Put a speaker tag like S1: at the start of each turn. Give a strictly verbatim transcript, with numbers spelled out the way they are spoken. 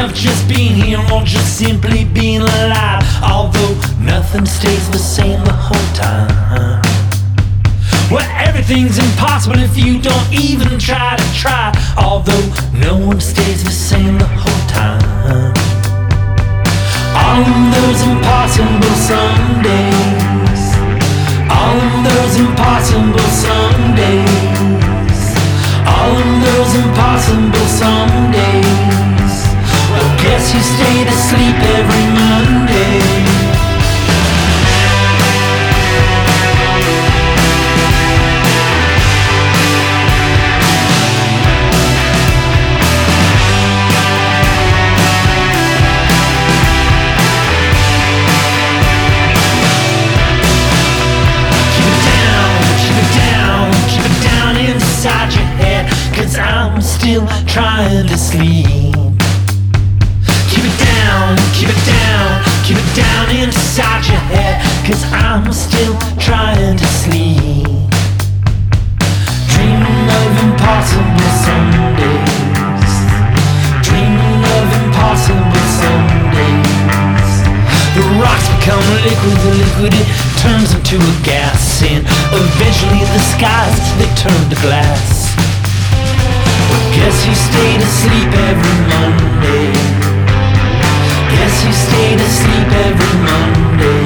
S1: of just being here or just simply being alive. Although nothing stays the same the whole time. Well, everything's impossible if you don't even try to try. Although no one stays the same the whole time. All of those impossible Sundays, all of those impossible Sundays, all of those impossible Sundays. Well, guess you stayed asleep every Monday. I'm still trying to sleep. Keep it down, keep it down, keep it down inside your head, 'cause I'm still trying to sleep. Dreaming of impossible Sundays, dreaming of impossible Sundays. The rocks become liquid, the liquid it turns into a gas, and eventually the skies, they turn to glass. Guess you stayed asleep every Monday. Guess you stayed asleep every Monday.